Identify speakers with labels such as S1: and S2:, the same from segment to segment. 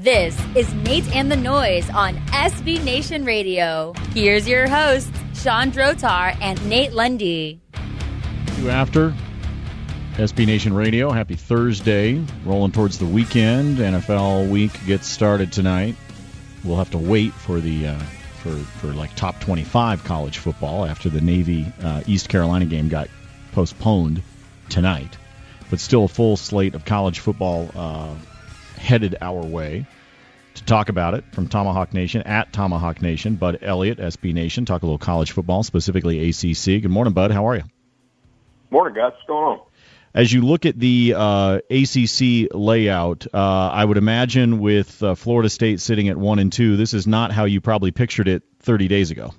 S1: This is Nate and the Noise on SB Nation Radio. Here's your hosts, Sean Drotar and Nate Lundy.
S2: You after SB Nation Radio. Happy Thursday. Rolling towards the weekend. NFL week gets started tonight. We'll have to wait for the for like top 25 college football after the Navy East Carolina game got postponed tonight. But still a full slate of college football headed our way. To talk about it from Tomahawk Nation, at Tomahawk Nation, Bud Elliott, SB Nation. Talk a little college football, specifically ACC. Good morning, Bud. How are you?
S3: Morning, guys. What's going on?
S2: As you look at the ACC layout, I would imagine with Florida State sitting at 1 and 2, this is not how you probably pictured it 30 days ago.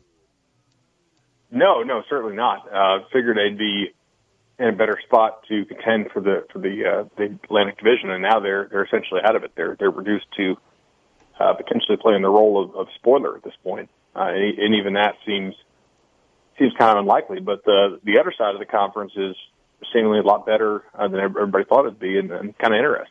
S3: No, certainly not. Figured they'd be in a better spot to contend for the Atlantic Division, and now they're essentially out of it. They're reduced to potentially playing the role of spoiler at this point, and even that seems kind of unlikely. But the other side of the conference is seemingly a lot better than everybody thought it'd be, and kind of interesting.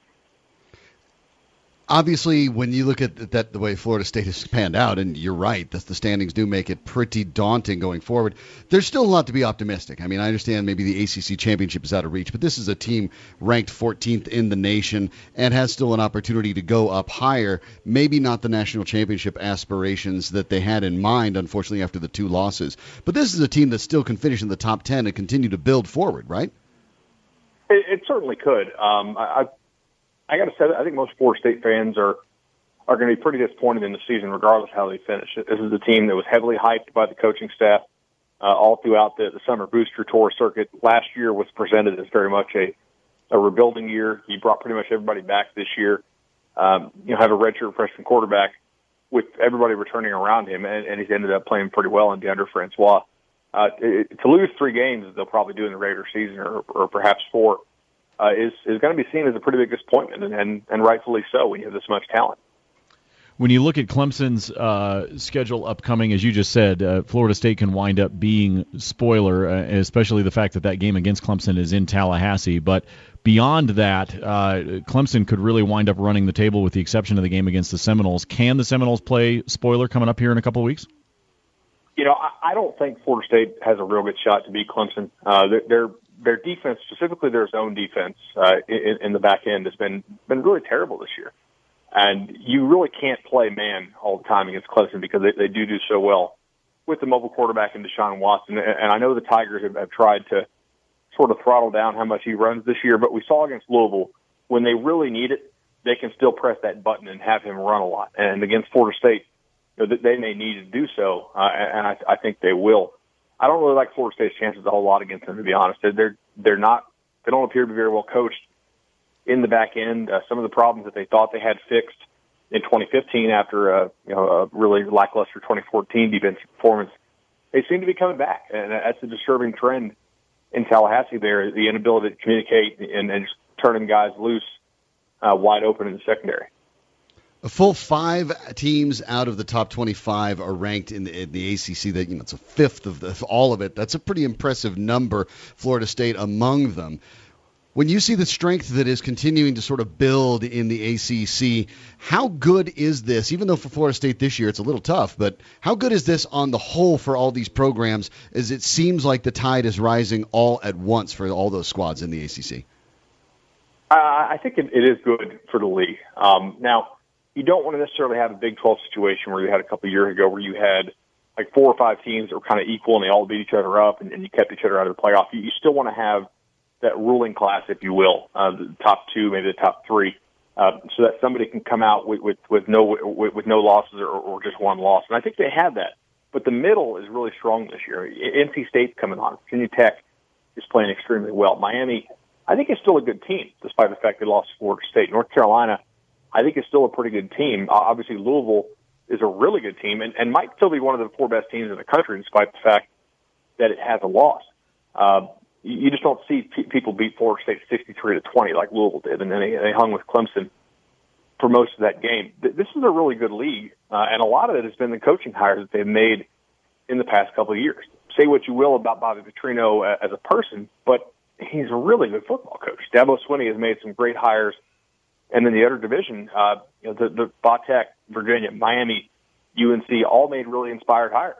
S4: Obviously, when you look at that, the way Florida State has panned out, and you're right, the standings do make it pretty daunting going forward. There's still a lot to be optimistic. I mean, I understand maybe the ACC championship is out of reach, but this is a team ranked 14th in the nation and has still an opportunity to go up higher. Maybe not the national championship aspirations that they had in mind, unfortunately, after the 2 losses. But this is a team that still can finish in the top 10 and continue to build forward, right?
S3: It certainly could. I got to say, I think most Florida State fans are going to be pretty disappointed in the season, regardless of how they finish. This is a team that was heavily hyped by the coaching staff all throughout the summer booster tour circuit. Last year was presented as very much a rebuilding year. He brought pretty much everybody back this year. Have a redshirt freshman quarterback with everybody returning around him, and he's ended up playing pretty well in DeAndre Francois. To lose 3 games, as they'll probably do in the regular season, or perhaps 4. Is going to be seen as a pretty big disappointment, and rightfully so when you have this much talent.
S2: When you look at Clemson's schedule upcoming, as you just said, Florida State can wind up being spoiler, especially the fact that game against Clemson is in Tallahassee. But beyond that, Clemson could really wind up running the table with the exception of the game against the Seminoles. Can the Seminoles play spoiler coming up here in a couple of weeks?
S3: I don't think Florida State has a real good shot to beat Clemson. Their defense, specifically their zone defense in the back end, has been really terrible this year. And you really can't play man all the time against Clemson because they do so well with the mobile quarterback in Deshaun Watson. And I know the Tigers have tried to sort of throttle down how much he runs this year, but we saw against Louisville, when they really need it, they can still press that button and have him run a lot. And against Florida State, they may need to do so, and I think they will. I don't really like Florida State's chances a whole lot against them, to be honest. They don't appear to be very well coached in the back end. Some of the problems that they thought they had fixed in 2015 after a really lackluster 2014 defensive performance, they seem to be coming back, and that's a disturbing trend in Tallahassee. There, the inability to communicate and just turning guys loose wide open in the secondary.
S4: A full 5 teams out of the top 25 are ranked in the ACC. That it's a fifth of all of it. That's a pretty impressive number. Florida State among them. When you see the strength that is continuing to sort of build in the ACC, how good is this? Even though for Florida State this year it's a little tough, but how good is this on the whole for all these programs? As it seems like the tide is rising all at once for all those squads in the ACC.
S3: I think it is good for the league. Now, you don't want to necessarily have a Big 12 situation where you had a couple of years ago where you had like 4 or 5 teams that were kind of equal and they all beat each other up and you kept each other out of the playoff. You still want to have that ruling class, if you will, the top 2, maybe the top 3, so that somebody can come out with no losses or just 1 loss. And I think they have that. But the middle is really strong this year. NC State's coming on. Virginia Tech is playing extremely well. Miami, I think, is still a good team, despite the fact they lost to Florida State. North Carolina, I think, is still a pretty good team. Obviously, Louisville is a really good team and might still be one of the 4 best teams in the country, despite the fact that it has a loss. You just don't see people beat Florida State 63-20 like Louisville did, and then they hung with Clemson for most of that game. This is a really good league, and a lot of it has been the coaching hires that they've made in the past couple of years. Say what you will about Bobby Petrino as a person, but he's a really good football coach. Dabo Swinney has made some great hires And then the other division, the Vatech, Virginia, Miami, UNC, all made really inspired hires.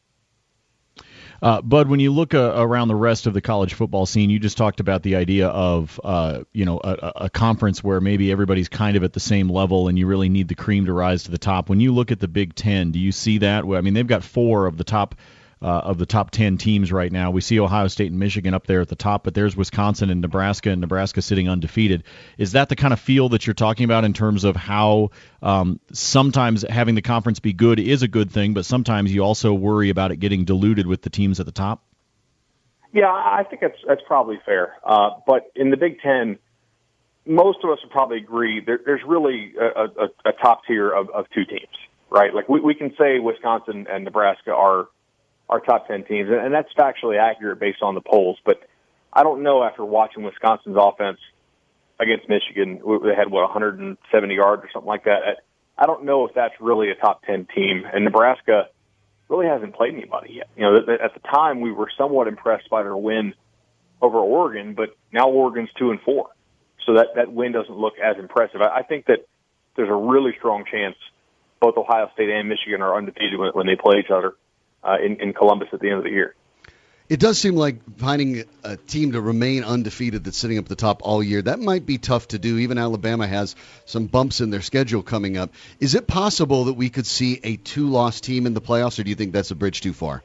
S2: Bud, when you look around the rest of the college football scene, you just talked about the idea of a conference where maybe everybody's kind of at the same level, and you really need the cream to rise to the top. When you look at the Big Ten, do you see that? I mean, they've got 4 of the top 10 teams right now. We see Ohio State and Michigan up there at the top, but there's Wisconsin and Nebraska sitting undefeated. Is that the kind of feel that you're talking about in terms of how sometimes having the conference be good is a good thing, but sometimes you also worry about it getting diluted with the teams at the top?
S3: Yeah, I think that's probably fair. But in the Big Ten, most of us would probably agree there's really a top tier of 2 teams, right? Like we can say Wisconsin and Nebraska are our top 10 teams, and that's factually accurate based on the polls. But I don't know, after watching Wisconsin's offense against Michigan, they had, 170 yards or something like that. I don't know if that's really a top 10 team. And Nebraska really hasn't played anybody yet. At the time, we were somewhat impressed by their win over Oregon, but now Oregon's 2-4. So that win doesn't look as impressive. I think that there's a really strong chance both Ohio State and Michigan are undefeated when they play each other in Columbus at the end of the year.
S4: It does seem like finding a team to remain undefeated that's sitting up at the top all year, that might be tough to do. Even Alabama has some bumps in their schedule coming up. Is it possible that we could see a 2-loss team in the playoffs, or do you think that's a bridge too far?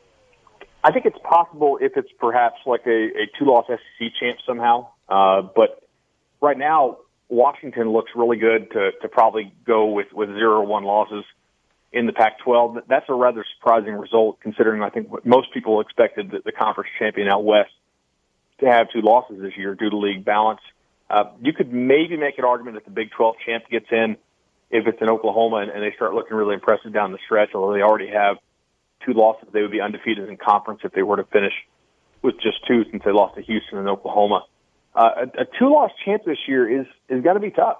S3: I think it's possible if it's perhaps like a 2-loss SEC champ somehow. But right now, Washington looks really good to probably go with 0-1 losses in the Pac-12. That's a rather surprising result, considering I think what most people expected the conference champion out west to have 2 losses this year due to league balance. You could maybe make an argument that the Big 12 champ gets in if it's in Oklahoma and they start looking really impressive down the stretch, although they already have 2 losses. They would be undefeated in conference if they were to finish with just 2, since they lost to Houston and Oklahoma. A 2-loss champ this year is got to be tough.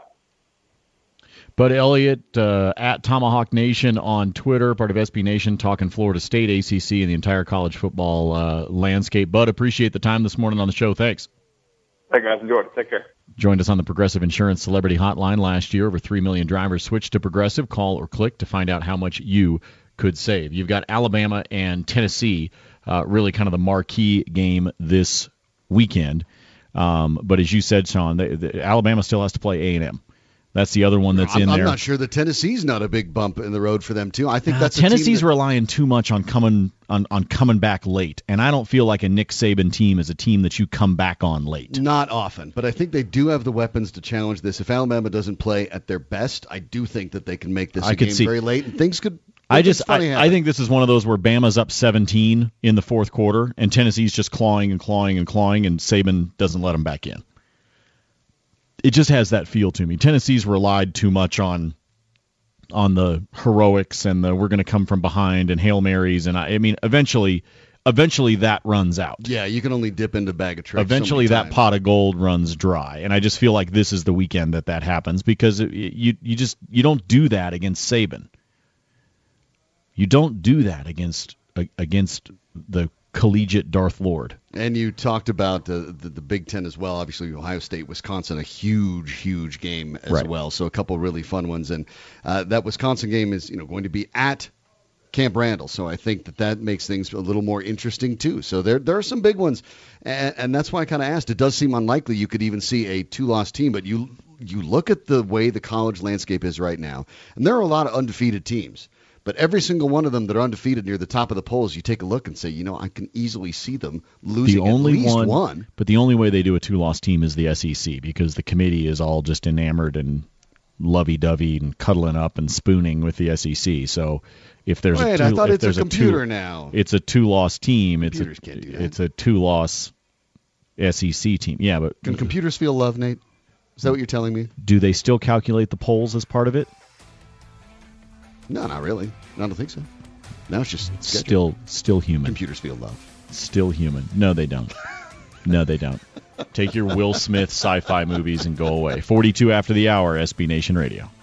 S2: Bud Elliott, at Tomahawk Nation on Twitter, part of SB Nation, talking Florida State, ACC, and the entire college football landscape. Bud, appreciate the time this morning on the show. Thanks.
S3: Hey, guys. Enjoy it. Take care.
S2: Joined us on the Progressive Insurance Celebrity Hotline last year. Over 3 million drivers switched to Progressive. Call or click to find out how much you could save. You've got Alabama and Tennessee, really kind of the marquee game this weekend. But as you said, Sean, Alabama still has to play A&M. That's the other one that's in there.
S4: I'm not sure that Tennessee's not a big bump in the road for them too. I think that's
S2: Tennessee's relying too much on coming back late, and I don't feel like a Nick Saban team is a team that you come back on late.
S4: Not often, but I think they do have the weapons to challenge this. If Alabama doesn't play at their best, I do think that they can make this a game very late, and things could. I
S2: think this is one of those where Bama's up 17 in the fourth quarter, and Tennessee's just clawing, and Saban doesn't let them back in. It just has that feel to me. Tennessee's relied too much on the heroics and we're going to come from behind and Hail Marys, and I mean eventually that runs out.
S4: Yeah, you can only dip into a bag of tricks.
S2: Eventually that pot of gold runs dry, and I just feel like this is the weekend that happens, because you don't do that against Saban. You don't do that against the collegiate Darth Lord.
S4: And you talked about the Big Ten as well. Obviously, Ohio State, Wisconsin, a huge game as well. So a couple really fun ones. And that Wisconsin game is going to be at Camp Randall. So I think that makes things a little more interesting too. So there are some big ones, and that's why I kind of asked. It does seem unlikely you could even see a 2-loss team, but you look at the way the college landscape is right now, and there are a lot of undefeated teams. But every single one of them that are undefeated near the top of the polls, you take a look and say, I can easily see them losing at least one.
S2: But the only way they do a 2-loss team is the SEC, because the committee is all just enamored and lovey-dovey and cuddling up and spooning with the SEC. So if there's
S4: I thought it's a computer now.
S2: It's a 2-loss team.
S4: Computers can't do that.
S2: It's a 2-loss SEC team. Yeah, but
S4: can computers feel love, Nate? Is that what you're telling me?
S2: Do they still calculate the polls as part of it?
S4: No, not really. I don't think so. Now it's just
S2: still human.
S4: Computers feel love.
S2: Still human. No, they don't. No, they don't. Take your Will Smith sci-fi movies and go away. 42 after the hour, SB Nation Radio.